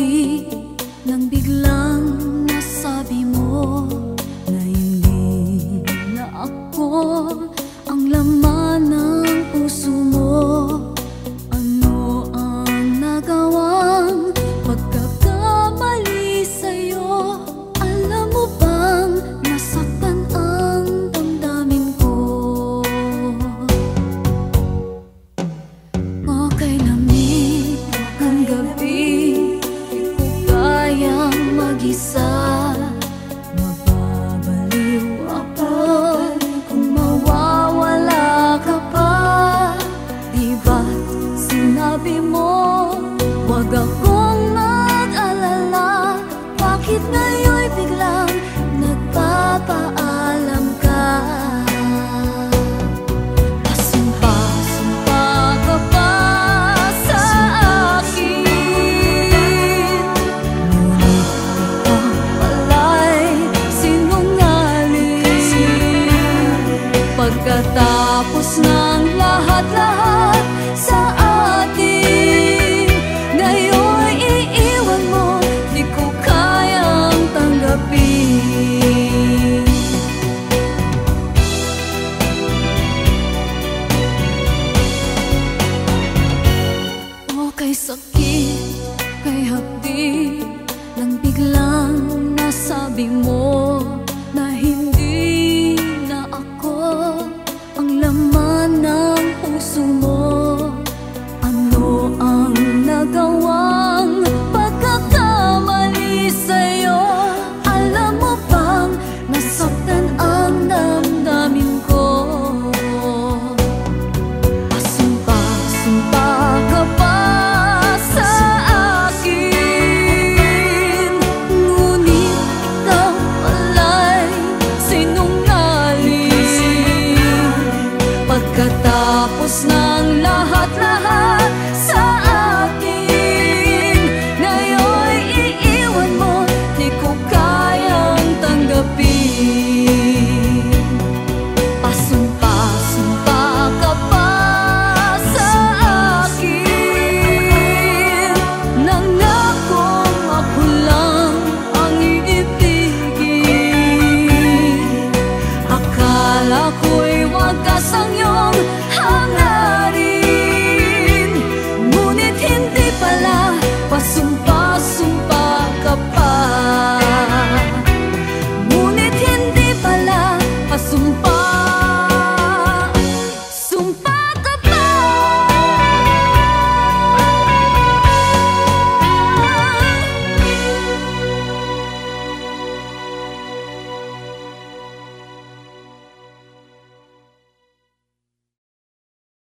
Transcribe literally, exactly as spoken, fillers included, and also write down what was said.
gabi nang biglang nasabi mo na hindi na ako ang laman ng puso mo. Ano ang nagawang pagkakamali sa'yo? Alam mo bang nasaktan ang damdamin ko? Okay lamig ang gabi, di ko kayang mag-isa. Mababaliw ako kung mawawala ka pa. Di ba't sinabi mo wag akong mag-alala? Bakit ngayon'y biglang nagpapaalam ka? Pasumpa-sumpa ka pa sa akin, ngunit ikaw pala'y sinungaling. Pagkatapos ng lahat-lahat sa atin, ngayon'y iiwan mo, di ko kayang tanggapin. O kay sakit, kay hapdi, nang biglang nasabi mo